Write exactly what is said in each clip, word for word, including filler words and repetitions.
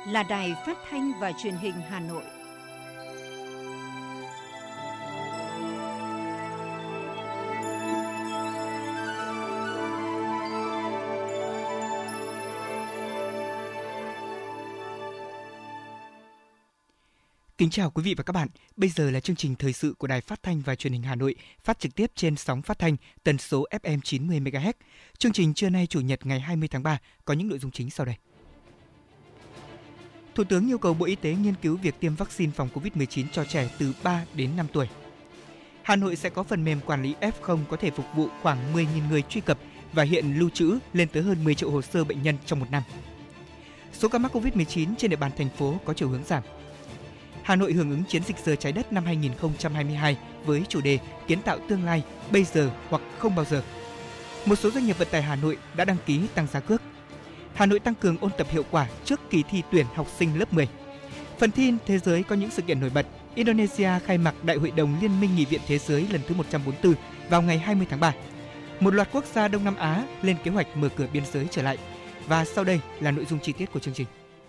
là Đài Phát thanh và Truyền hình Hà Nội. Kính chào quý vị và các bạn. Bây giờ là chương trình thời sự của Đài Phát thanh và Truyền hình Hà Nội, phát trực tiếp trên sóng phát thanh tần số ép em chín mươi mê ga héc. Chương trình trưa nay Chủ nhật ngày hai mươi tháng ba có những nội dung chính sau đây. Thủ tướng yêu cầu Bộ Y tế nghiên cứu việc tiêm vaccine phòng covid mười chín cho trẻ từ ba đến năm tuổi. Hà Nội sẽ có phần mềm quản lý ép không có thể phục vụ khoảng mười nghìn người truy cập và hiện lưu trữ lên tới hơn mười triệu hồ sơ bệnh nhân trong một năm. Số ca mắc covid mười chín trên địa bàn thành phố có chiều hướng giảm. Hà Nội hưởng ứng chiến dịch giờ trái đất năm hai không hai hai với chủ đề kiến tạo tương lai bây giờ hoặc không bao giờ. Một số doanh nghiệp vận tải Hà Nội đã đăng ký tăng giá cước. Hà Nội tăng cường ôn tập hiệu quả trước kỳ thi tuyển học sinh lớp mười. Phần tin thế giới có những sự kiện nổi bật. Indonesia khai mạc Đại hội đồng Liên minh Nghị viện Thế giới lần thứ một trăm bốn mươi tư vào ngày hai mươi tháng ba. Một loạt quốc gia Đông Nam Á lên kế hoạch mở cửa biên giới trở lại. Và sau đây là nội dung chi tiết của chương trình.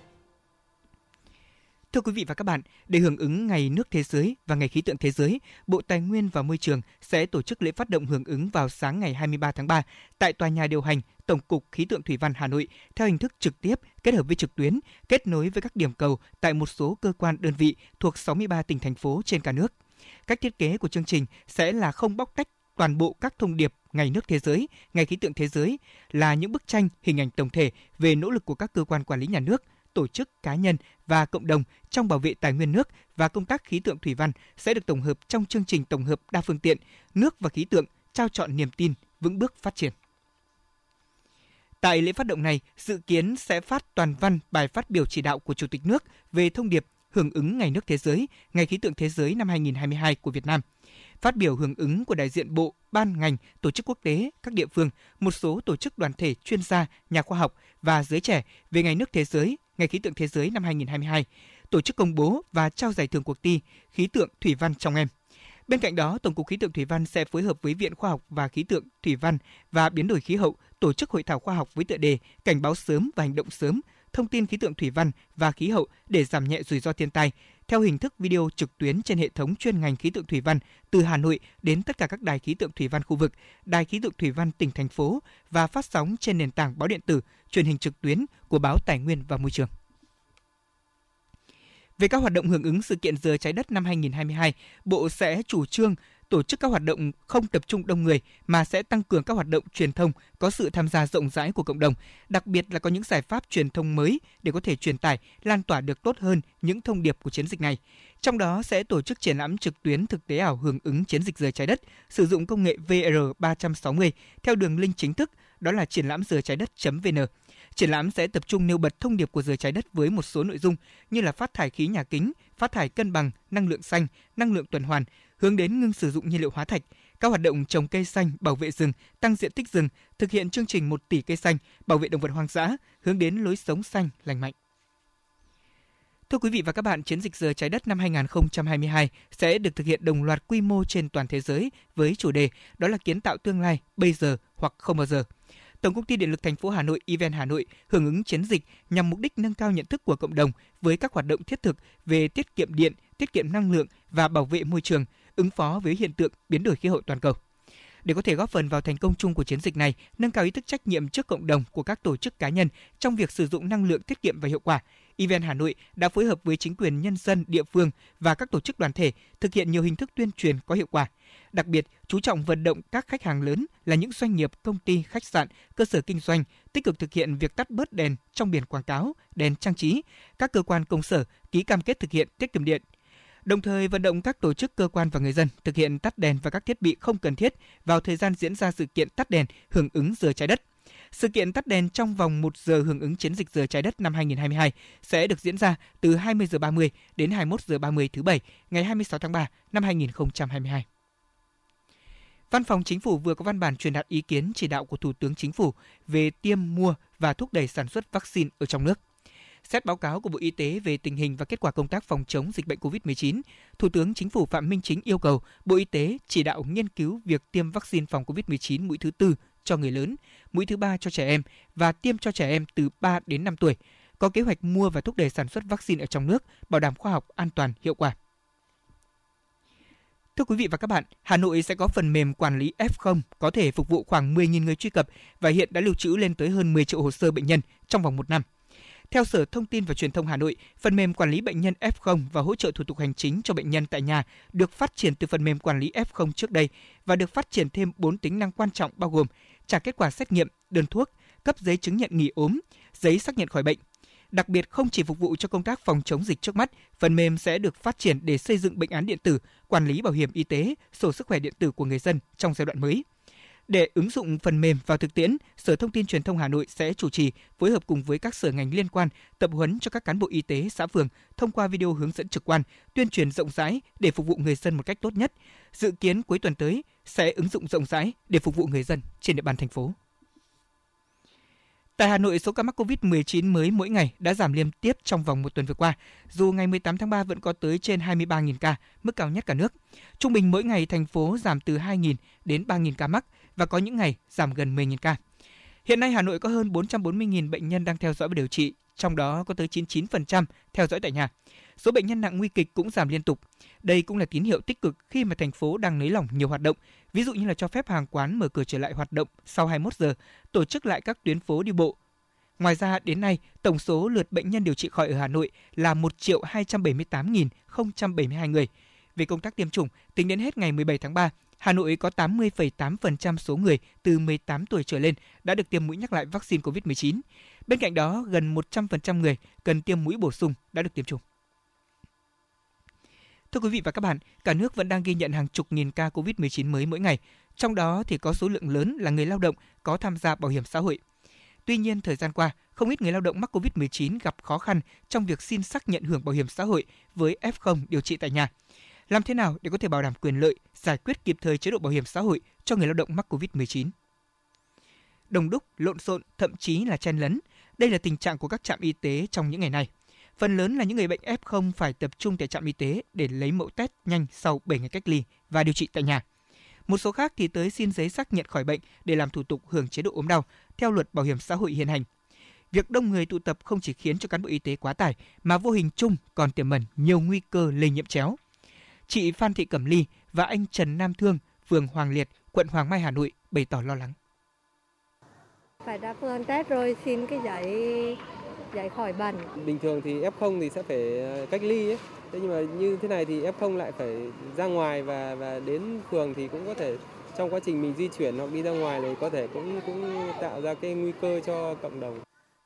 Thưa quý vị và các bạn, để hưởng ứng Ngày Nước Thế giới và Ngày Khí tượng Thế giới, Bộ Tài nguyên và Môi trường sẽ tổ chức lễ phát động hưởng ứng vào sáng ngày hai mươi ba tháng ba tại Tòa nhà điều hành Tổng cục Khí tượng Thủy văn Hà Nội theo hình thức trực tiếp kết hợp với trực tuyến, kết nối với các điểm cầu tại một số cơ quan đơn vị thuộc sáu mươi ba tỉnh thành phố trên cả nước. Cách thiết kế của chương trình sẽ là không bóc tách toàn bộ các thông điệp Ngày Nước Thế giới, Ngày Khí tượng Thế giới, là những bức tranh hình ảnh tổng thể về nỗ lực của các cơ quan quản lý nhà nước, tổ chức, cá nhân và cộng đồng trong bảo vệ tài nguyên nước và công tác khí tượng thủy văn sẽ được tổng hợp trong chương trình tổng hợp đa phương tiện nước và khí tượng trao trọn niềm tin vững bước phát triển. Tại lễ phát động này, dự kiến sẽ phát toàn văn bài phát biểu chỉ đạo của Chủ tịch nước về thông điệp hưởng ứng Ngày Nước Thế giới, Ngày Khí tượng Thế giới năm hai không hai hai của Việt Nam. Phát biểu hưởng ứng của đại diện bộ, ban ngành, tổ chức quốc tế, các địa phương, một số tổ chức đoàn thể, chuyên gia, nhà khoa học và giới trẻ về Ngày Nước Thế giới, Ngày Khí tượng Thế giới năm hai không hai hai, tổ chức công bố và trao giải thưởng cuộc thi Khí tượng Thủy văn trong em. Bên cạnh đó, Tổng cục Khí tượng Thủy văn sẽ phối hợp với Viện Khoa học và Khí tượng Thủy văn và Biến đổi khí hậu tổ chức hội thảo khoa học với tựa đề Cảnh báo sớm và hành động sớm, thông tin khí tượng thủy văn và khí hậu để giảm nhẹ rủi ro thiên tai, theo hình thức video trực tuyến trên hệ thống chuyên ngành khí tượng thủy văn từ Hà Nội đến tất cả các đài khí tượng thủy văn khu vực, đài khí tượng thủy văn tỉnh thành phố và phát sóng trên nền tảng báo điện tử, truyền hình trực tuyến của báo Tài nguyên và Môi trường. Về các hoạt động hưởng ứng sự kiện giờ trái đất năm hai không hai hai, Bộ sẽ chủ trương tổ chức các hoạt động không tập trung đông người mà sẽ tăng cường các hoạt động truyền thông có sự tham gia rộng rãi của cộng đồng, đặc biệt là có những giải pháp truyền thông mới để có thể truyền tải, lan tỏa được tốt hơn những thông điệp của chiến dịch này. Trong đó sẽ tổ chức triển lãm trực tuyến thực tế ảo hưởng ứng chiến dịch giờ trái đất, sử dụng công nghệ vê rờ ba trăm sáu mươi theo đường link chính thức, đó là triển lãm giờ trái đất chấm vê en. Triển lãm sẽ tập trung nêu bật thông điệp của giờ trái đất với một số nội dung như là phát thải khí nhà kính, phát thải cân bằng, năng lượng xanh, năng lượng tuần hoàn, hướng đến ngưng sử dụng nhiên liệu hóa thạch, các hoạt động trồng cây xanh, bảo vệ rừng, tăng diện tích rừng, thực hiện chương trình một tỷ cây xanh, bảo vệ động vật hoang dã, hướng đến lối sống xanh, lành mạnh. Thưa quý vị và các bạn, chiến dịch giờ trái đất năm hai không hai hai sẽ được thực hiện đồng loạt quy mô trên toàn thế giới với chủ đề đó là kiến tạo tương lai bây giờ hoặc không bao giờ. Tổng công ty Điện lực thành phố Hà Nội e vê en Hà Nội hưởng ứng chiến dịch nhằm mục đích nâng cao nhận thức của cộng đồng với các hoạt động thiết thực về tiết kiệm điện, tiết kiệm năng lượng và bảo vệ môi trường, ứng phó với hiện tượng biến đổi khí hậu toàn cầu. Để có thể góp phần vào thành công chung của chiến dịch này, nâng cao ý thức trách nhiệm trước cộng đồng của các tổ chức cá nhân trong việc sử dụng năng lượng tiết kiệm và hiệu quả, e vê en Hà Nội đã phối hợp với chính quyền nhân dân địa phương và các tổ chức đoàn thể thực hiện nhiều hình thức tuyên truyền có hiệu quả. Đặc biệt, chú trọng vận động các khách hàng lớn là những doanh nghiệp, công ty, khách sạn, cơ sở kinh doanh tích cực thực hiện việc tắt bớt đèn trong biển quảng cáo, đèn trang trí, các cơ quan công sở ký cam kết thực hiện tiết kiệm điện. Đồng thời vận động các tổ chức, cơ quan và người dân thực hiện tắt đèn và các thiết bị không cần thiết vào thời gian diễn ra sự kiện tắt đèn hưởng ứng giờ trái đất. Sự kiện tắt đèn trong vòng một giờ hưởng ứng chiến dịch giờ trái đất năm hai không hai hai sẽ được diễn ra từ hai mươi giờ ba mươi đến hai mươi mốt giờ ba mươi thứ Bảy, ngày hai mươi sáu tháng ba năm hai không hai hai. Văn phòng Chính phủ vừa có văn bản truyền đạt ý kiến chỉ đạo của Thủ tướng Chính phủ về tiêm, mua và thúc đẩy sản xuất vaccine ở trong nước. Xét báo cáo của Bộ Y tế về tình hình và kết quả công tác phòng chống dịch bệnh covid mười chín, Thủ tướng Chính phủ Phạm Minh Chính yêu cầu Bộ Y tế chỉ đạo nghiên cứu việc tiêm vaccine phòng covid mười chín mũi thứ tư cho người lớn, mũi thứ ba cho trẻ em và tiêm cho trẻ em từ ba đến năm tuổi. có kế hoạch mua và thúc đẩy sản xuất vaccine ở trong nước, bảo đảm khoa học, an toàn, hiệu quả. Thưa quý vị và các bạn, Hà Nội sẽ có phần mềm quản lý ép không có thể phục vụ khoảng mười nghìn người truy cập và hiện đã lưu trữ lên tới hơn mười triệu hồ sơ bệnh nhân trong vòng một năm. Theo Sở Thông tin và Truyền thông Hà Nội, phần mềm quản lý bệnh nhân ép không và hỗ trợ thủ tục hành chính cho bệnh nhân tại nhà được phát triển từ phần mềm quản lý ép không trước đây và được phát triển thêm bốn tính năng quan trọng bao gồm trả kết quả xét nghiệm, đơn thuốc, cấp giấy chứng nhận nghỉ ốm, giấy xác nhận khỏi bệnh. Đặc biệt không chỉ phục vụ cho công tác phòng chống dịch trước mắt, phần mềm sẽ được phát triển để xây dựng bệnh án điện tử, quản lý bảo hiểm y tế, sổ sức khỏe điện tử của người dân trong giai đoạn mới. Để ứng dụng phần mềm vào thực tiễn, Sở Thông tin Truyền thông Hà Nội sẽ chủ trì phối hợp cùng với các sở ngành liên quan tập huấn cho các cán bộ y tế xã phường thông qua video hướng dẫn trực quan, tuyên truyền rộng rãi để phục vụ người dân một cách tốt nhất. Dự kiến cuối tuần tới sẽ ứng dụng rộng rãi để phục vụ người dân trên địa bàn thành phố. Tại Hà Nội, số ca mắc covid mười chín mới mỗi ngày đã giảm liên tiếp trong vòng một tuần vừa qua, dù ngày mười tám tháng ba vẫn có tới trên hai mươi ba nghìn ca, mức cao nhất cả nước. Trung bình mỗi ngày thành phố giảm từ hai nghìn đến ba nghìn ca mắc và có những ngày giảm gần mười nghìn ca. Hiện nay Hà Nội có hơn bốn trăm bốn mươi nghìn bệnh nhân đang theo dõi và điều trị, trong đó có tới chín mươi chín phần trăm theo dõi tại nhà. Số bệnh nhân nặng nguy kịch cũng giảm liên tục. Đây cũng là tín hiệu tích cực khi mà thành phố đang nới lỏng nhiều hoạt động, ví dụ như là cho phép hàng quán mở cửa trở lại hoạt động sau hai mươi mốt giờ, tổ chức lại các tuyến phố đi bộ. Ngoài ra, đến nay, tổng số lượt bệnh nhân điều trị khỏi ở Hà Nội là một triệu hai trăm bảy mươi tám nghìn không trăm bảy mươi hai người. Về công tác tiêm chủng, tính đến hết ngày mười bảy tháng ba, Hà Nội có tám mươi phẩy tám phần trăm số người từ mười tám tuổi trở lên đã được tiêm mũi nhắc lại vaccine covid mười chín. Bên cạnh đó, gần một trăm phần trăm người cần tiêm mũi bổ sung đã được tiêm chủng. Thưa quý vị và các bạn, cả nước vẫn đang ghi nhận hàng chục nghìn ca covid mười chín mới mỗi ngày, trong đó thì có số lượng lớn là người lao động có tham gia bảo hiểm xã hội. Tuy nhiên, thời gian qua, không ít người lao động mắc covid mười chín gặp khó khăn trong việc xin xác nhận hưởng bảo hiểm xã hội với ép không điều trị tại nhà. Làm thế nào để có thể bảo đảm quyền lợi, giải quyết kịp thời chế độ bảo hiểm xã hội cho người lao động mắc covid mười chín? Đông đúc, lộn xộn, thậm chí là chen lấn. Đây là tình trạng của các trạm y tế trong những ngày này. Phần lớn là những người bệnh ép không phải tập trung tại trạm y tế để lấy mẫu test nhanh sau bảy ngày cách ly và điều trị tại nhà. Một số khác thì tới xin giấy xác nhận khỏi bệnh để làm thủ tục hưởng chế độ ốm đau theo luật bảo hiểm xã hội hiện hành. Việc đông người tụ tập không chỉ khiến cho cán bộ y tế quá tải mà vô hình chung còn tiềm ẩn nhiều nguy cơ lây nhiễm chéo. Chị Phan Thị Cẩm Ly và anh Trần Nam Thương, phường Hoàng Liệt, quận Hoàng Mai, Hà Nội bày tỏ lo lắng. Phải ra phương test rồi xin cái giấy giấy khỏi bệnh. Bình thường thì ép không thì sẽ phải cách ly ấy. Thế nhưng mà như thế này thì ép không lại phải ra ngoài và và đến phường thì cũng có thể trong quá trình mình di chuyển hoặc đi ra ngoài này có thể cũng cũng tạo ra cái nguy cơ cho cộng đồng.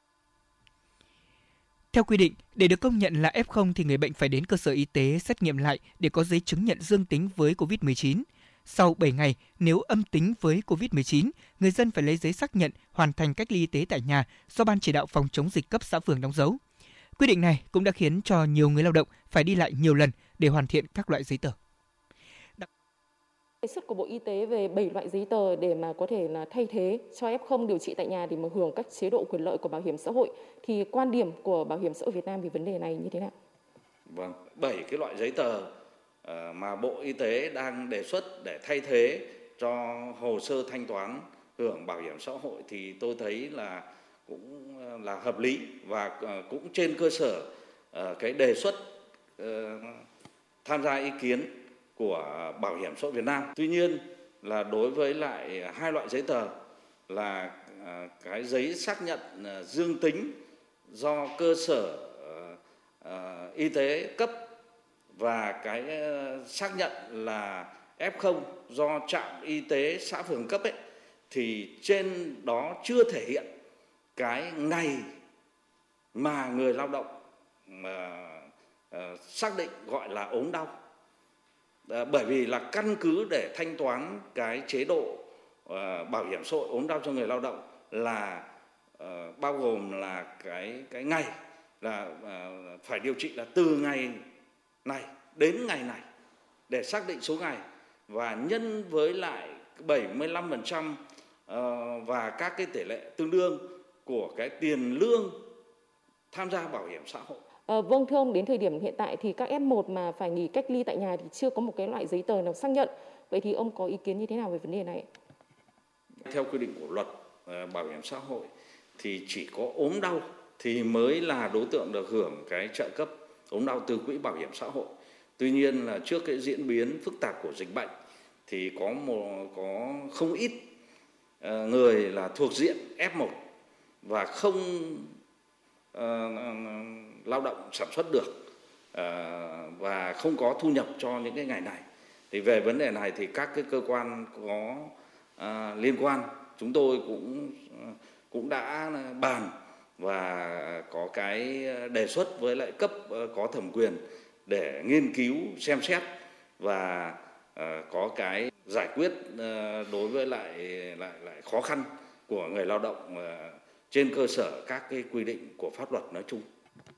Theo quy định, để được công nhận là ép không thì người bệnh phải đến cơ sở y tế xét nghiệm lại để có giấy chứng nhận dương tính với covid mười chín. Sau bảy ngày, nếu âm tính với covid mười chín, người dân phải lấy giấy xác nhận hoàn thành cách ly y tế tại nhà do Ban chỉ đạo phòng chống dịch cấp xã phường đóng dấu. Quy định này cũng đã khiến cho nhiều người lao động phải đi lại nhiều lần để hoàn thiện các loại giấy tờ. Đề xuất của Bộ Y tế về bảy loại giấy tờ để mà có thể là thay thế cho ép không điều trị tại nhà để mà hưởng các chế độ quyền lợi của bảo hiểm xã hội, thì quan điểm của Bảo hiểm xã hội Việt Nam về vấn đề này như thế nào? Vâng, bảy cái loại giấy tờ mà Bộ Y tế đang đề xuất để thay thế cho hồ sơ thanh toán hưởng bảo hiểm xã hội thì tôi thấy là cũng là hợp lý và cũng trên cơ sở cái đề xuất tham gia ý kiến của Bảo hiểm xã hội Việt Nam. Tuy nhiên là đối với lại hai loại giấy tờ là cái giấy xác nhận dương tính do cơ sở y tế cấp và cái xác nhận là ép không do trạm y tế xã phường cấp ấy, thì trên đó chưa thể hiện cái ngày mà người lao động mà, uh, xác định gọi là ốm đau. Uh, bởi vì là căn cứ để thanh toán cái chế độ uh, bảo hiểm xã hội ốm đau cho người lao động là uh, bao gồm là cái cái ngày là uh, phải điều trị là từ ngày này đến ngày này để xác định số ngày và nhân với lại bảy mươi lăm phần trăm uh, và các cái tỷ lệ tương đương của cái tiền lương tham gia bảo hiểm xã hội. À, vâng thưa ông, đến thời điểm hiện tại thì các ép một mà phải nghỉ cách ly tại nhà thì chưa có một cái loại giấy tờ nào xác nhận. Vậy thì ông có ý kiến như thế nào về vấn đề này? Theo quy định của luật uh, bảo hiểm xã hội thì chỉ có ốm đau thì mới là đối tượng được hưởng cái trợ cấp ốm đau từ quỹ bảo hiểm xã hội. Tuy nhiên là trước cái diễn biến phức tạp của dịch bệnh thì có một có không ít uh, người là thuộc diện ép một và không uh, lao động sản xuất được uh, và không có thu nhập cho những cái ngày này. Thì về vấn đề này thì các cái cơ quan có uh, liên quan chúng tôi cũng uh, cũng đã bàn và có cái đề xuất với lại cấp uh, có thẩm quyền để nghiên cứu xem xét và uh, có cái giải quyết uh, đối với lại lại lại khó khăn của người lao động uh, trên cơ sở các cái quy định của pháp luật nói chung.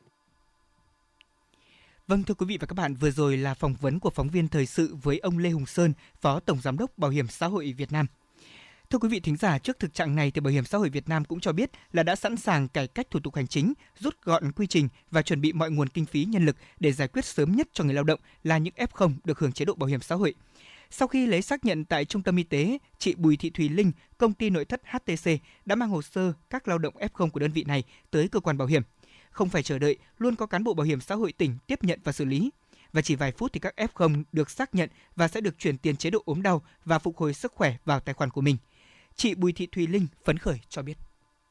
Vâng, thưa quý vị và các bạn, vừa rồi là phỏng vấn của phóng viên thời sự với ông Lê Hùng Sơn, Phó Tổng Giám đốc Bảo hiểm xã hội Việt Nam. Thưa quý vị thính giả, trước thực trạng này thì Bảo hiểm xã hội Việt Nam cũng cho biết là đã sẵn sàng cải cách thủ tục hành chính, rút gọn quy trình và chuẩn bị mọi nguồn kinh phí nhân lực để giải quyết sớm nhất cho người lao động là những ép không được hưởng chế độ bảo hiểm xã hội. Sau khi lấy xác nhận tại trung tâm y tế, chị Bùi Thị Thùy Linh, công ty nội thất hát tê xê đã mang hồ sơ các lao động ép không của đơn vị này tới cơ quan bảo hiểm. Không phải chờ đợi, luôn có cán bộ bảo hiểm xã hội tỉnh tiếp nhận và xử lý. Và chỉ vài phút thì các ép không được xác nhận và sẽ được chuyển tiền chế độ ốm đau và phục hồi sức khỏe vào tài khoản của mình. Chị Bùi Thị Thùy Linh phấn khởi cho biết.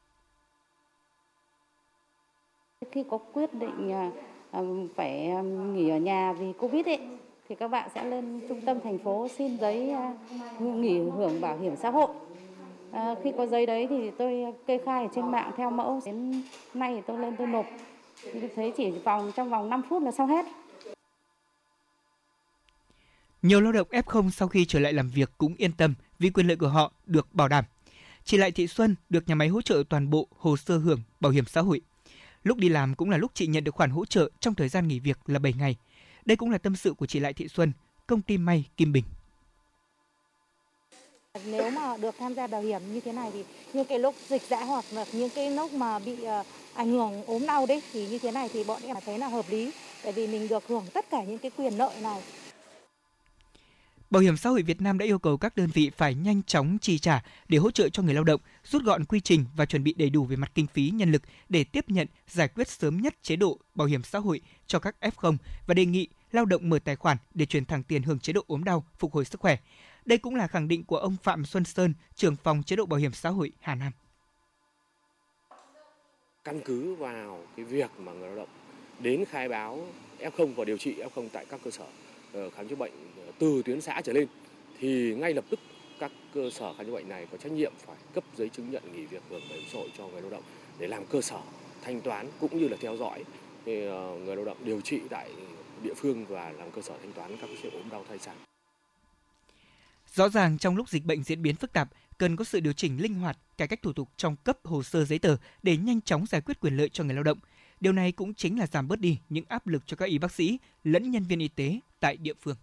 Khi có quyết định phải nghỉ ở nhà vì Covid ấy, thì các bạn sẽ lên trung tâm thành phố xin giấy nghỉ hưởng bảo hiểm xã hội. À, khi có giấy đấy thì tôi kê khai ở trên mạng theo mẫu. Đến nay thì tôi lên tôi nộp. Thì tôi thấy chỉ vòng trong vòng năm phút là xong hết. Nhiều lao động ép không sau khi trở lại làm việc cũng yên tâm vì quyền lợi của họ được bảo đảm. Chị Lại Thị Xuân được nhà máy hỗ trợ toàn bộ hồ sơ hưởng bảo hiểm xã hội. Lúc đi làm cũng là lúc chị nhận được khoản hỗ trợ trong thời gian nghỉ việc là bảy ngày. Đây cũng là tâm sự của chị Lại Thị Xuân, công ty may Kim Bình. Nếu mà được tham gia bảo hiểm như thế này thì những cái lúc dịch dã hoặc là những cái lúc mà bị uh, ảnh hưởng ốm đau đấy thì như thế này thì bọn em thấy là hợp lý, tại vì mình được hưởng tất cả những cái quyền lợi này. Bảo hiểm xã hội Việt Nam đã yêu cầu các đơn vị phải nhanh chóng chi trả để hỗ trợ cho người lao động, rút gọn quy trình và chuẩn bị đầy đủ về mặt kinh phí nhân lực để tiếp nhận, giải quyết sớm nhất chế độ bảo hiểm xã hội cho các ép không và đề nghị lao động mở tài khoản để chuyển thẳng tiền hưởng chế độ ốm đau, phục hồi sức khỏe. Đây cũng là khẳng định của ông Phạm Xuân Sơn, trưởng phòng chế độ bảo hiểm xã hội Hà Nam. Căn cứ vào cái việc mà người lao động đến khai báo ép không và điều trị ép không tại các cơ sở khám chữa bệnh từ tuyến xã trở lên thì ngay lập tức các cơ sở khám chữa bệnh này có trách nhiệm phải cấp giấy chứng nhận nghỉ việc hưởng bảo hiểm xã hội cho người lao động để làm cơ sở thanh toán cũng như là theo dõi người lao động điều trị tại địa phương và làm cơ sở thanh toán các chế độ ốm đau thai sản. Rõ ràng trong lúc dịch bệnh diễn biến phức tạp, cần có sự điều chỉnh linh hoạt, cải cách thủ tục trong cấp hồ sơ giấy tờ để nhanh chóng giải quyết quyền lợi cho người lao động. Điều này cũng chính là giảm bớt đi những áp lực cho các y bác sĩ lẫn nhân viên y tế tại địa phương.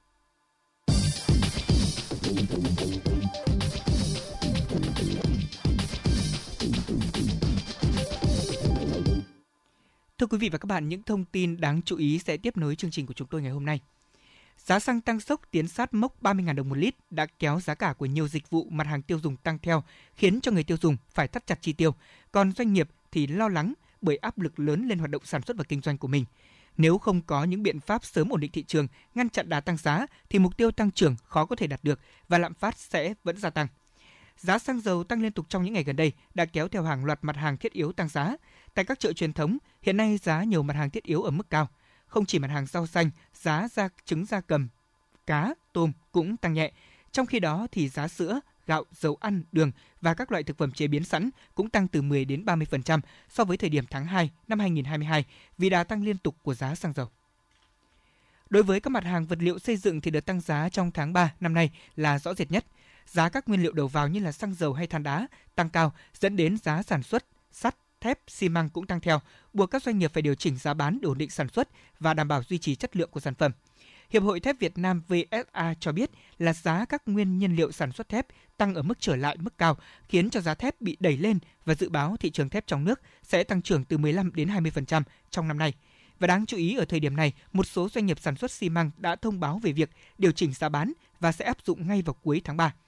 Thưa quý vị và các bạn, những thông tin đáng chú ý sẽ tiếp nối chương trình của chúng tôi ngày hôm nay. Giá xăng tăng sốc tiến sát mốc ba mươi nghìn đồng một lít đã kéo giá cả của nhiều dịch vụ mặt hàng tiêu dùng tăng theo, khiến cho người tiêu dùng phải thắt chặt chi tiêu, còn doanh nghiệp thì lo lắng bởi áp lực lớn lên hoạt động sản xuất và kinh doanh của mình. Nếu không có những biện pháp sớm ổn định thị trường, ngăn chặn đà tăng giá thì mục tiêu tăng trưởng khó có thể đạt được và lạm phát sẽ vẫn gia tăng. Giá xăng dầu tăng liên tục trong những ngày gần đây đã kéo theo hàng loạt mặt hàng thiết yếu tăng giá. Tại các chợ truyền thống, hiện nay giá nhiều mặt hàng thiết yếu ở mức cao. Không chỉ mặt hàng rau xanh, giá da trứng gia cầm, cá, tôm cũng tăng nhẹ. Trong khi đó thì giá sữa, gạo, dầu ăn, đường và các loại thực phẩm chế biến sẵn cũng tăng từ mười đến ba mươi phần trăm so với thời điểm tháng hai năm hai nghìn không trăm hai mươi hai vì đà tăng liên tục của giá xăng dầu. Đối với các mặt hàng vật liệu xây dựng thì đợt tăng giá trong tháng ba năm nay là rõ rệt nhất. Giá các nguyên liệu đầu vào như là xăng dầu hay than đá tăng cao dẫn đến giá sản xuất sắt, thép, xi măng cũng tăng theo, buộc các doanh nghiệp phải điều chỉnh giá bán để ổn định sản xuất và đảm bảo duy trì chất lượng của sản phẩm. Hiệp hội Thép Việt Nam vê ét a cho biết là giá các nguyên nhiên liệu sản xuất thép tăng ở mức trở lại mức cao, khiến cho giá thép bị đẩy lên và dự báo thị trường thép trong nước sẽ tăng trưởng từ mười lăm đến hai mươi phần trăm trong năm nay. Và đáng chú ý ở thời điểm này, một số doanh nghiệp sản xuất xi măng đã thông báo về việc điều chỉnh giá bán và sẽ áp dụng ngay vào cuối tháng ba.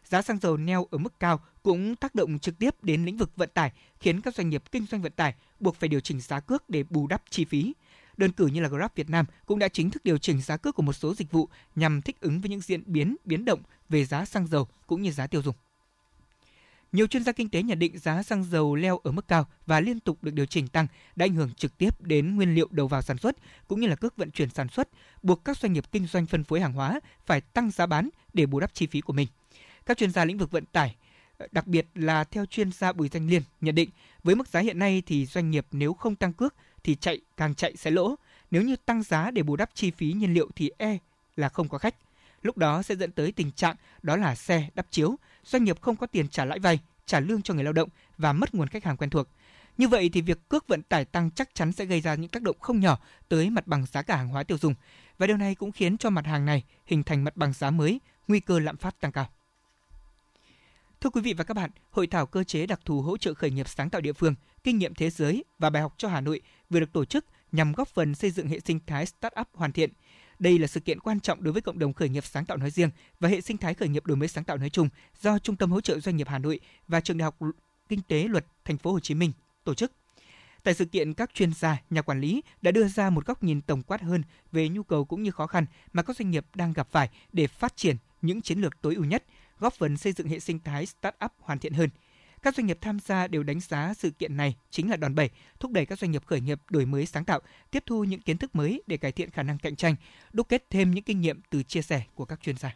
Giá xăng dầu neo ở mức cao cũng tác động trực tiếp đến lĩnh vực vận tải, khiến các doanh nghiệp kinh doanh vận tải buộc phải điều chỉnh giá cước để bù đắp chi phí. Đơn cử như là Grab Việt Nam cũng đã chính thức điều chỉnh giá cước của một số dịch vụ nhằm thích ứng với những diễn biến biến động về giá xăng dầu cũng như giá tiêu dùng. Nhiều chuyên gia kinh tế nhận định giá xăng dầu leo ở mức cao và liên tục được điều chỉnh tăng đã ảnh hưởng trực tiếp đến nguyên liệu đầu vào sản xuất cũng như là cước vận chuyển sản xuất, buộc các doanh nghiệp kinh doanh phân phối hàng hóa phải tăng giá bán để bù đắp chi phí của mình. Các chuyên gia lĩnh vực vận tải, đặc biệt là theo chuyên gia Bùi Danh Liên nhận định, với mức giá hiện nay thì doanh nghiệp nếu không tăng cước thì chạy càng chạy sẽ lỗ. Nếu như tăng giá để bù đắp chi phí nhiên liệu thì e là không có khách. Lúc đó sẽ dẫn tới tình trạng đó là xe đắp chiếu, doanh nghiệp không có tiền trả lãi vay, trả lương cho người lao động và mất nguồn khách hàng quen thuộc. Như vậy thì việc cước vận tải tăng chắc chắn sẽ gây ra những tác động không nhỏ tới mặt bằng giá cả hàng hóa tiêu dùng. Và điều này cũng khiến cho mặt hàng này hình thành mặt bằng giá mới, nguy cơ lạm phát tăng cao. Thưa quý vị và các bạn, Hội thảo cơ chế đặc thù hỗ trợ khởi nghiệp sáng tạo địa phương, kinh nghiệm thế giới và bài học cho Hà Nội vừa được tổ chức nhằm góp phần xây dựng hệ sinh thái start-up hoàn thiện. Đây là sự kiện quan trọng đối với cộng đồng khởi nghiệp sáng tạo nói riêng và hệ sinh thái khởi nghiệp đổi mới sáng tạo nói chung do Trung tâm hỗ trợ doanh nghiệp Hà Nội và Trường Đại học Kinh tế Luật Thành phố Hồ Chí Minh tổ chức. Tại sự kiện, các chuyên gia, nhà quản lý đã đưa ra một góc nhìn tổng quát hơn về nhu cầu cũng như khó khăn mà các doanh nghiệp đang gặp phải để phát triển những chiến lược tối ưu nhất, góp phần xây dựng hệ sinh thái start-up hoàn thiện hơn. Các doanh nghiệp tham gia đều đánh giá sự kiện này chính là đòn bẩy, thúc đẩy các doanh nghiệp khởi nghiệp đổi mới sáng tạo, tiếp thu những kiến thức mới để cải thiện khả năng cạnh tranh, đúc kết thêm những kinh nghiệm từ chia sẻ của các chuyên gia.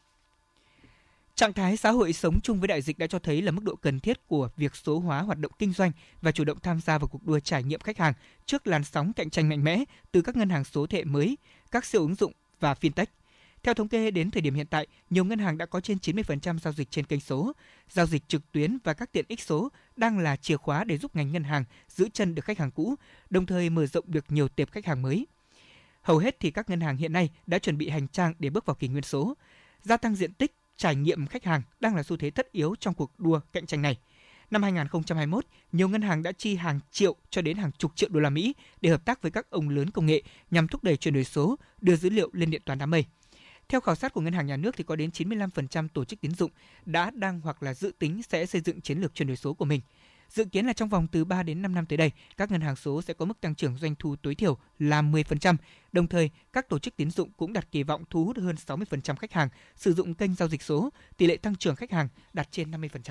Trạng thái xã hội sống chung với đại dịch đã cho thấy là mức độ cần thiết của việc số hóa hoạt động kinh doanh và chủ động tham gia vào cuộc đua trải nghiệm khách hàng trước làn sóng cạnh tranh mạnh mẽ từ các ngân hàng số thế hệ mới, các siêu ứng dụng và fintech. Theo thống kê, đến thời điểm hiện tại, nhiều ngân hàng đã có trên chín mươi phần trăm giao dịch trên kênh số. Giao dịch trực tuyến và các tiện ích số đang là chìa khóa để giúp ngành ngân hàng giữ chân được khách hàng cũ, đồng thời mở rộng được nhiều tệp khách hàng mới. Hầu hết thì các ngân hàng hiện nay đã chuẩn bị hành trang để bước vào kỷ nguyên số. Gia tăng diện tích, trải nghiệm khách hàng đang là xu thế tất yếu trong cuộc đua cạnh tranh này. Năm hai không hai mốt, nhiều ngân hàng đã chi hàng triệu cho đến hàng chục triệu đô la Mỹ để hợp tác với các ông lớn công nghệ nhằm thúc đẩy chuyển đổi số, đưa dữ liệu lên điện toán đám mây. Theo khảo sát của Ngân hàng Nhà nước thì có đến chín mươi lăm phần trăm tổ chức tín dụng đã, đang hoặc là dự tính sẽ xây dựng chiến lược chuyển đổi số của mình. Dự kiến là trong vòng từ ba đến năm năm tới đây, các ngân hàng số sẽ có mức tăng trưởng doanh thu tối thiểu là mười phần trăm. Đồng thời, các tổ chức tín dụng cũng đặt kỳ vọng thu hút hơn sáu mươi phần trăm khách hàng sử dụng kênh giao dịch số, tỷ lệ tăng trưởng khách hàng đạt trên năm mươi phần trăm.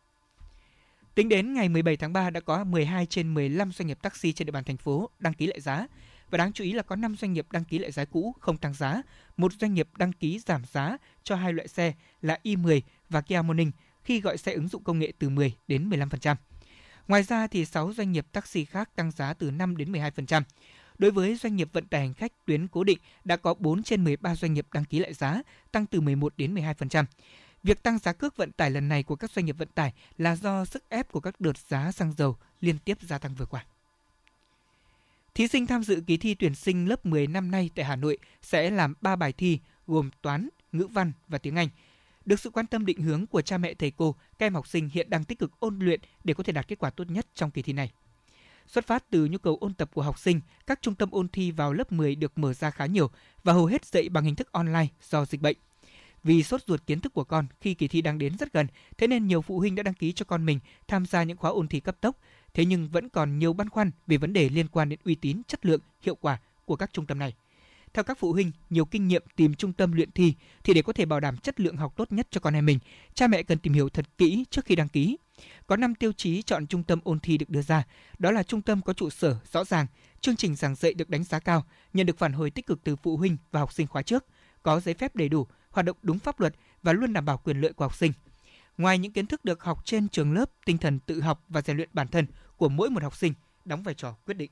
Tính đến ngày mười bảy tháng ba đã có mười hai trên mười lăm doanh nghiệp taxi trên địa bàn thành phố đăng ký lại giá. Và đáng chú ý là có năm doanh nghiệp đăng ký lại giá cũ không tăng giá, một doanh nghiệp đăng ký giảm giá cho hai loại xe là i mười và Kia Morning khi gọi xe ứng dụng công nghệ từ mười đến mười lăm phần trăm. Ngoài ra thì sáu doanh nghiệp taxi khác tăng giá từ năm đến mười hai phần trăm. Đối với doanh nghiệp vận tải hành khách tuyến cố định đã có bốn trên mười ba doanh nghiệp đăng ký lại giá, tăng từ mười một đến mười hai phần trăm. Việc tăng giá cước vận tải lần này của các doanh nghiệp vận tải là do sức ép của các đợt giá xăng dầu liên tiếp gia tăng vừa qua. Thí sinh tham dự kỳ thi tuyển sinh lớp mười năm nay tại Hà Nội sẽ làm ba bài thi gồm toán, ngữ văn và tiếng Anh. Được sự quan tâm định hướng của cha mẹ thầy cô, các em học sinh hiện đang tích cực ôn luyện để có thể đạt kết quả tốt nhất trong kỳ thi này. Xuất phát từ nhu cầu ôn tập của học sinh, các trung tâm ôn thi vào lớp mười được mở ra khá nhiều và hầu hết dạy bằng hình thức online do dịch bệnh. Vì sốt ruột kiến thức của con khi kỳ thi đang đến rất gần, thế nên nhiều phụ huynh đã đăng ký cho con mình tham gia những khóa ôn thi cấp tốc. Thế nhưng vẫn còn nhiều băn khoăn về vấn đề liên quan đến uy tín, chất lượng, hiệu quả của các trung tâm này. Theo các phụ huynh, nhiều kinh nghiệm tìm trung tâm luyện thi thì để có thể bảo đảm chất lượng học tốt nhất cho con em mình, cha mẹ cần tìm hiểu thật kỹ trước khi đăng ký. Có năm tiêu chí chọn trung tâm ôn thi được đưa ra, đó là trung tâm có trụ sở rõ ràng, chương trình giảng dạy được đánh giá cao, nhận được phản hồi tích cực từ phụ huynh và học sinh khóa trước, có giấy phép đầy đủ, hoạt động đúng pháp luật và luôn đảm bảo quyền lợi của học sinh. Ngoài những kiến thức được học trên trường lớp, tinh thần tự học và rèn luyện bản thân của mỗi một học sinh đóng vai trò quyết định.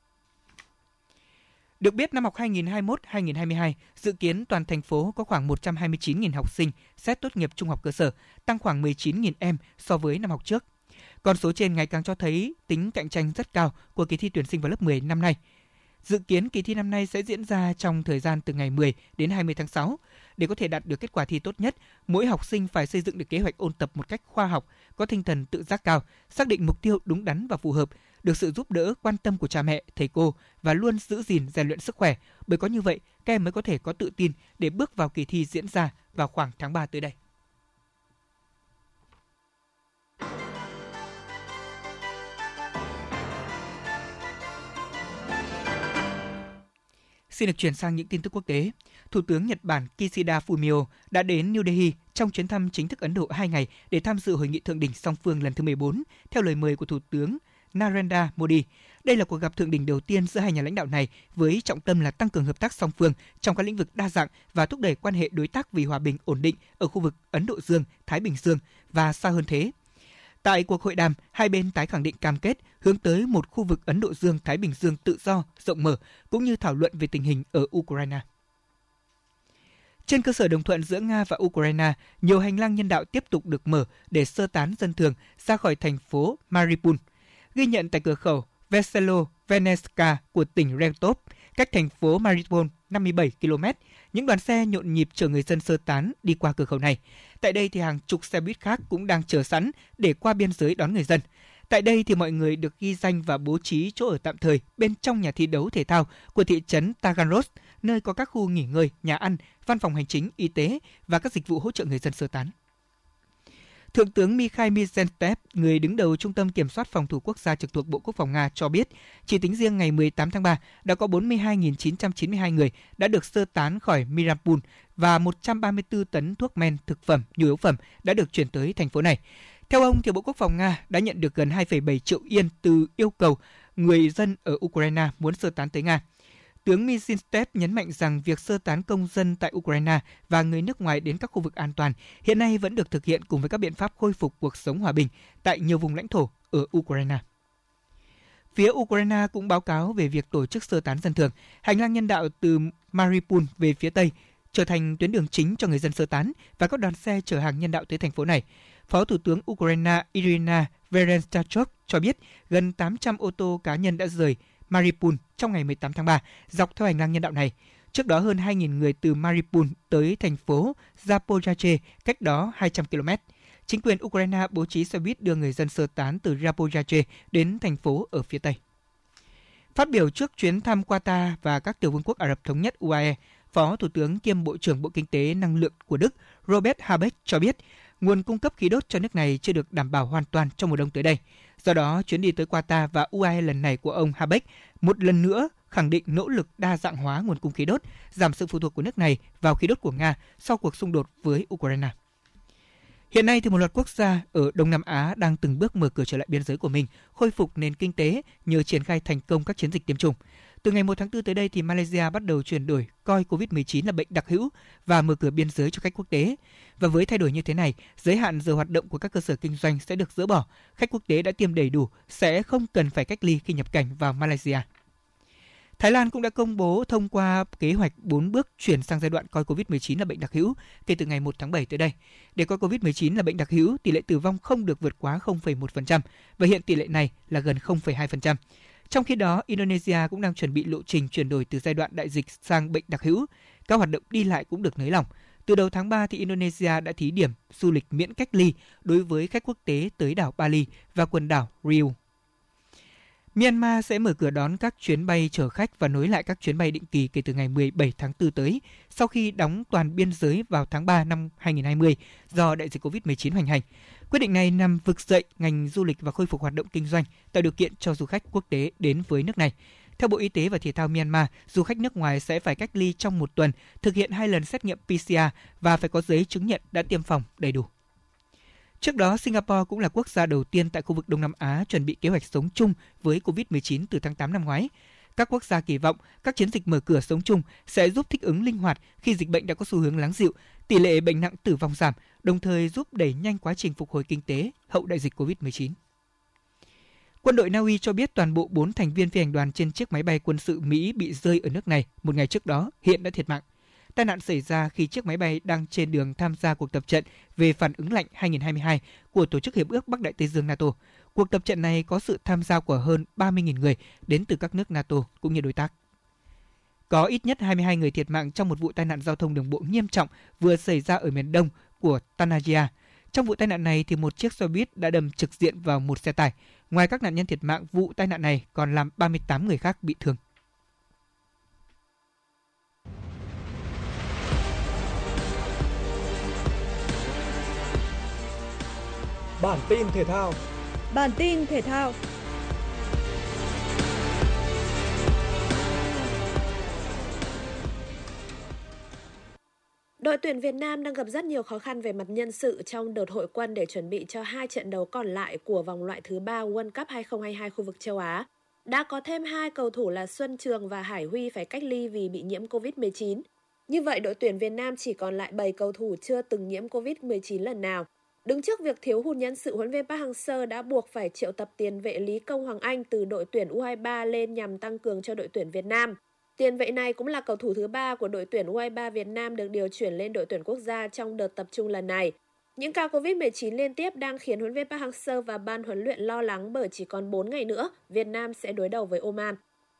Được biết, năm học hai nghìn không trăm hai mươi mốt hai nghìn không trăm hai mươi hai, dự kiến toàn thành phố có khoảng một trăm hai mươi chín nghìn học sinh xét tốt nghiệp trung học cơ sở, tăng khoảng mười chín nghìn em so với năm học trước. Con số trên ngày càng cho thấy tính cạnh tranh rất cao của kỳ thi tuyển sinh vào lớp mười năm nay. Dự kiến kỳ thi năm nay sẽ diễn ra trong thời gian từ ngày mười đến hai mươi tháng sáu. Để có thể đạt được kết quả thi tốt nhất, mỗi học sinh phải xây dựng được kế hoạch ôn tập một cách khoa học, có tinh thần tự giác cao, xác định mục tiêu đúng đắn và phù hợp, được sự giúp đỡ, quan tâm của cha mẹ, thầy cô và luôn giữ gìn rèn luyện sức khỏe. Bởi có như vậy, các em mới có thể có tự tin để bước vào kỳ thi diễn ra vào khoảng tháng ba tới đây. Xin được chuyển sang những tin tức quốc tế. Thủ tướng Nhật Bản Kishida Fumio đã đến New Delhi trong chuyến thăm chính thức Ấn Độ hai ngày để tham dự hội nghị thượng đỉnh song phương lần thứ mười bốn, theo lời mời của Thủ tướng Narendra Modi. Đây là cuộc gặp thượng đỉnh đầu tiên giữa hai nhà lãnh đạo này với trọng tâm là tăng cường hợp tác song phương trong các lĩnh vực đa dạng và thúc đẩy quan hệ đối tác vì hòa bình ổn định ở khu vực Ấn Độ Dương, Thái Bình Dương và xa hơn thế. Tại cuộc hội đàm, hai bên tái khẳng định cam kết hướng tới một khu vực Ấn Độ Dương-Thái Bình Dương tự do, rộng mở, cũng như thảo luận về tình hình ở Ukraine. Trên cơ sở đồng thuận giữa Nga và Ukraine, nhiều hành lang nhân đạo tiếp tục được mở để sơ tán dân thường ra khỏi thành phố Mariupol. Ghi nhận tại cửa khẩu Veselo-Venetska của tỉnh Rostov, cách thành phố Mariupol năm mươi bảy ki lô mét, những đoàn xe nhộn nhịp chở người dân sơ tán đi qua cửa khẩu này. Tại đây thì hàng chục xe buýt khác cũng đang chờ sẵn để qua biên giới đón người dân. Tại đây thì mọi người được ghi danh và bố trí chỗ ở tạm thời bên trong nhà thi đấu thể thao của thị trấn Taganrog, nơi có các khu nghỉ ngơi, nhà ăn, văn phòng hành chính, y tế và các dịch vụ hỗ trợ người dân sơ tán. Thượng tướng Mikhail Mizhenstev, người đứng đầu Trung tâm Kiểm soát Phòng thủ Quốc gia trực thuộc Bộ Quốc phòng Nga cho biết, chỉ tính riêng ngày mười tám tháng ba đã có bốn mươi hai nghìn chín trăm chín mươi hai người đã được sơ tán khỏi Mariupol và một trăm ba mươi tư tấn thuốc men, thực phẩm, nhu yếu phẩm đã được chuyển tới thành phố này. Theo ông, thì Bộ Quốc phòng Nga đã nhận được gần hai phẩy bảy triệu yên từ yêu cầu người dân ở Ukraine muốn sơ tán tới Nga. Tướng Mizhenstev nhấn mạnh rằng việc sơ tán công dân tại Ukraine và người nước ngoài đến các khu vực an toàn hiện nay vẫn được thực hiện cùng với các biện pháp khôi phục cuộc sống hòa bình tại nhiều vùng lãnh thổ ở Ukraine. Phía Ukraine cũng báo cáo về việc tổ chức sơ tán dân thường. Hành lang nhân đạo từ Mariupol về phía Tây trở thành tuyến đường chính cho người dân sơ tán và các đoàn xe chở hàng nhân đạo tới thành phố này. Phó Thủ tướng Ukraine Irina Vereshchuk cho biết gần tám trăm ô tô cá nhân đã rời Mariupol trong ngày mười tám tháng ba, dọc theo hành lang nhân đạo này. Trước đó, hơn hai nghìn người từ Mariupol tới thành phố Zaporizhzhia, cách đó hai trăm ki lô mét. Chính quyền Ukraine bố trí xe buýt đưa người dân sơ tán từ Zaporizhzhia đến thành phố ở phía Tây. Phát biểu trước chuyến thăm Qatar và các tiểu vương quốc Ả Rập Thống nhất u a e, Phó Thủ tướng kiêm Bộ trưởng Bộ Kinh tế Năng lượng của Đức Robert Habeck cho biết nguồn cung cấp khí đốt cho nước này chưa được đảm bảo hoàn toàn trong mùa đông tới đây. Do đó, chuyến đi tới Qatar và u a e lần này của ông Habeck một lần nữa khẳng định nỗ lực đa dạng hóa nguồn cung khí đốt, giảm sự phụ thuộc của nước này vào khí đốt của Nga sau cuộc xung đột với Ukraine. Hiện nay thì một loạt quốc gia ở Đông Nam Á đang từng bước mở cửa trở lại biên giới của mình, khôi phục nền kinh tế nhờ triển khai thành công các chiến dịch tiêm chủng. Từ ngày một tháng tư tới đây thì Malaysia bắt đầu chuyển đổi coi covid mười chín là bệnh đặc hữu và mở cửa biên giới cho khách quốc tế. Và với thay đổi như thế này, giới hạn giờ hoạt động của các cơ sở kinh doanh sẽ được dỡ bỏ. Khách quốc tế đã tiêm đầy đủ sẽ không cần phải cách ly khi nhập cảnh vào Malaysia. Thái Lan cũng đã công bố thông qua kế hoạch bốn bước chuyển sang giai đoạn coi covid mười chín là bệnh đặc hữu kể từ ngày một tháng bảy tới đây. Để coi covid mười chín là bệnh đặc hữu, tỷ lệ tử vong không được vượt quá không phẩy một phần trăm và hiện tỷ lệ này là gần không phẩy hai phần trăm. Trong khi đó, Indonesia cũng đang chuẩn bị lộ trình chuyển đổi từ giai đoạn đại dịch sang bệnh đặc hữu. Các hoạt động đi lại cũng được nới lỏng. Từ đầu tháng ba thì Indonesia đã thí điểm du lịch miễn cách ly đối với khách quốc tế tới đảo Bali và quần đảo Riau. Myanmar sẽ mở cửa đón các chuyến bay chở khách và nối lại các chuyến bay định kỳ kể từ ngày mười bảy tháng tư tới, sau khi đóng toàn biên giới vào tháng ba năm hai nghìn không trăm hai mươi do đại dịch covid mười chín hoành hành. Quyết định này nhằm vực dậy ngành du lịch và khôi phục hoạt động kinh doanh, tạo điều kiện cho du khách quốc tế đến với nước này. Theo Bộ Y tế và Thể thao Myanmar, du khách nước ngoài sẽ phải cách ly trong một tuần, thực hiện hai lần xét nghiệm pê xê rờ và phải có giấy chứng nhận đã tiêm phòng đầy đủ. Trước đó, Singapore cũng là quốc gia đầu tiên tại khu vực Đông Nam Á chuẩn bị kế hoạch sống chung với covid mười chín từ tháng tám năm ngoái. Các quốc gia kỳ vọng các chiến dịch mở cửa sống chung sẽ giúp thích ứng linh hoạt khi dịch bệnh đã có xu hướng lắng dịu, tỷ lệ bệnh nặng tử vong giảm, đồng thời giúp đẩy nhanh quá trình phục hồi kinh tế hậu đại dịch covid mười chín. Quân đội Na Uy cho biết toàn bộ bốn thành viên phi hành đoàn trên chiếc máy bay quân sự Mỹ bị rơi ở nước này một ngày trước đó hiện đã thiệt mạng. Tai nạn xảy ra khi chiếc máy bay đang trên đường tham gia cuộc tập trận về phản ứng lạnh hai nghìn không trăm hai mươi hai của Tổ chức Hiệp ước Bắc Đại Tây Dương NATO. Cuộc tập trận này có sự tham gia của hơn ba mươi nghìn người đến từ các nước NATO cũng như đối tác. Có ít nhất hai mươi hai người thiệt mạng trong một vụ tai nạn giao thông đường bộ nghiêm trọng vừa xảy ra ở miền đông của Tanzania. Trong vụ tai nạn này thì một chiếc xe buýt đã đâm trực diện vào một xe tải. Ngoài các nạn nhân thiệt mạng, vụ tai nạn này còn làm ba mươi tám người khác bị thương. Bản tin thể thao. Bản tin thể thao. Đội tuyển Việt Nam đang gặp rất nhiều khó khăn về mặt nhân sự trong đợt hội quân để chuẩn bị cho hai trận đấu còn lại của vòng loại thứ ba World Cup hai không hai hai khu vực châu Á. Đã có thêm hai cầu thủ là Xuân Trường và Hải Huy phải cách ly vì bị nhiễm covid mười chín. Như vậy, đội tuyển Việt Nam chỉ còn lại bảy cầu thủ chưa từng nhiễm covid mười chín lần nào. Đứng trước việc thiếu hụt nhân sự, huấn luyện viên Park Hang-seo đã buộc phải triệu tập tiền vệ Lý Công Hoàng Anh từ đội tuyển u hai ba lên nhằm tăng cường cho đội tuyển Việt Nam. Tiền vệ này cũng là cầu thủ thứ ba của đội tuyển u hai ba Việt Nam được điều chuyển lên đội tuyển quốc gia trong đợt tập trung lần này. Những ca covid mười chín liên tiếp đang khiến huấn luyện viên Park Hang-seo và ban huấn luyện lo lắng bởi chỉ còn bốn ngày nữa, Việt Nam sẽ đối đầu với Oman.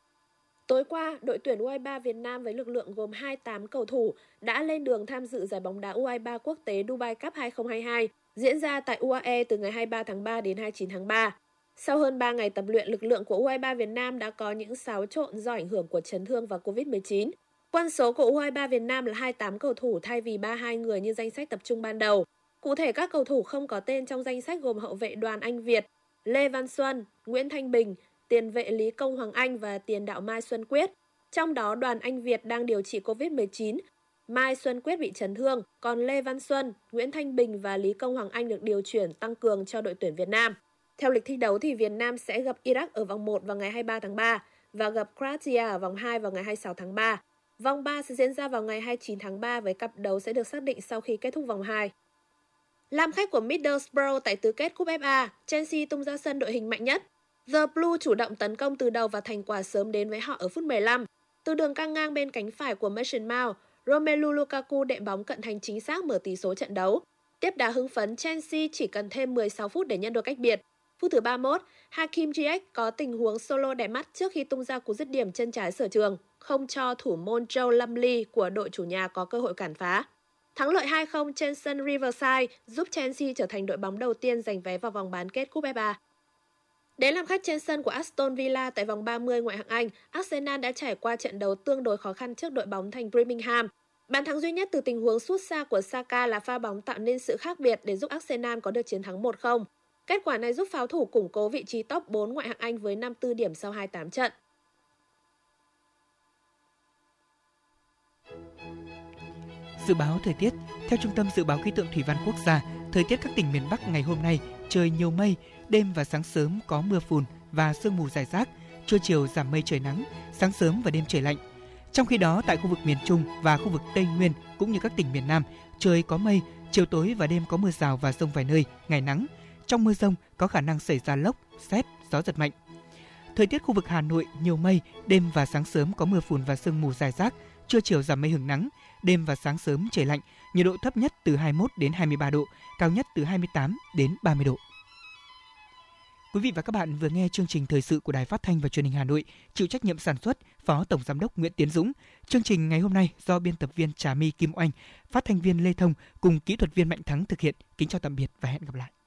Tối qua, đội tuyển u hai ba Việt Nam với lực lượng gồm hai mươi tám cầu thủ đã lên đường tham dự giải bóng đá u hai ba quốc tế Dubai Cup hai không hai hai diễn ra tại u a e từ ngày hai mươi ba tháng ba đến hai mươi chín tháng ba. Sau hơn ba ngày tập luyện, lực lượng của u hai ba Việt Nam đã có những xáo trộn do ảnh hưởng của chấn thương và covid mười chín. Quân số của u hai ba Việt Nam là hai mươi tám cầu thủ thay vì ba mươi hai người như danh sách tập trung ban đầu. Cụ thể, các cầu thủ không có tên trong danh sách gồm hậu vệ Đoàn Anh Việt, Lê Văn Xuân, Nguyễn Thanh Bình, tiền vệ Lý Công Hoàng Anh và tiền đạo Mai Xuân Quyết. Trong đó, Đoàn Anh Việt đang điều trị covid mười chín, Mai Xuân Quyết bị chấn thương, còn Lê Văn Xuân, Nguyễn Thanh Bình và Lý Công Hoàng Anh được điều chuyển tăng cường cho đội tuyển Việt Nam. Theo lịch thi đấu thì Việt Nam sẽ gặp Iraq ở vòng một vào ngày hai mươi ba tháng ba và gặp Croatia ở vòng hai vào ngày hai mươi sáu tháng ba. Vòng ba sẽ diễn ra vào ngày hai mươi chín tháng ba với cặp đấu sẽ được xác định sau khi kết thúc vòng hai. Làm khách của Middlesbrough tại tứ kết Cúp ép a, Chelsea tung ra sân đội hình mạnh nhất. The Blue chủ động tấn công từ đầu và thành quả sớm đến với họ ở phút mười lăm. Từ đường căng ngang bên cánh phải của Mason Mount, Romelu Lukaku đệm bóng cận thành chính xác mở tỷ số trận đấu. Tiếp đà hưng phấn, Chelsea chỉ cần thêm mười sáu phút để nhân đôi cách biệt. Phút thứ ba mươi mốt, Hakim Ziyech có tình huống solo đẹp mắt trước khi tung ra cú dứt điểm chân trái sở trường, không cho thủ môn Joe Lumley của đội chủ nhà có cơ hội cản phá. Thắng lợi hai không trên sân Riverside giúp Chelsea trở thành đội bóng đầu tiên giành vé vào vòng bán kết Cúp ép a. Đến làm khách trên sân của Aston Villa tại vòng ba mươi ngoại hạng Anh, Arsenal đã trải qua trận đấu tương đối khó khăn trước đội bóng thành Birmingham. Bàn thắng duy nhất từ tình huống sút xa của Saka là pha bóng tạo nên sự khác biệt để giúp Arsenal có được chiến thắng một không. Kết quả này giúp pháo thủ củng cố vị trí top bốn ngoại hạng Anh với năm mươi tư điểm sau hai mươi tám trận. Dự báo thời tiết. Theo Trung tâm Dự báo Khí tượng Thủy văn Quốc gia, thời tiết các tỉnh miền Bắc ngày hôm nay trời nhiều mây, đêm và sáng sớm có mưa phùn và sương mù rải rác, trưa chiều giảm mây trời nắng, sáng sớm và đêm trời lạnh. Trong khi đó, tại khu vực miền Trung và khu vực Tây Nguyên cũng như các tỉnh miền Nam, trời có mây, chiều tối và đêm có mưa rào và dông vài nơi, ngày nắng. Trong mưa dông có khả năng xảy ra lốc, sét, gió giật mạnh. Thời tiết khu vực Hà Nội nhiều mây, đêm và sáng sớm có mưa phùn và sương mù rải rác, trưa chiều giảm mây hửng nắng, đêm và sáng sớm trời lạnh, nhiệt độ thấp nhất từ hai mươi mốt đến hai mươi ba độ, cao nhất từ hai mươi tám đến ba mươi độ. Quý vị và các bạn vừa nghe chương trình thời sự của Đài Phát thanh và Truyền hình Hà Nội, chịu trách nhiệm sản xuất Phó Tổng giám đốc Nguyễn Tiến Dũng. Chương trình ngày hôm nay do biên tập viên Trà My Kim Oanh, phát thanh viên Lê Thông cùng kỹ thuật viên Mạnh Thắng thực hiện. Kính chào tạm biệt và hẹn gặp lại.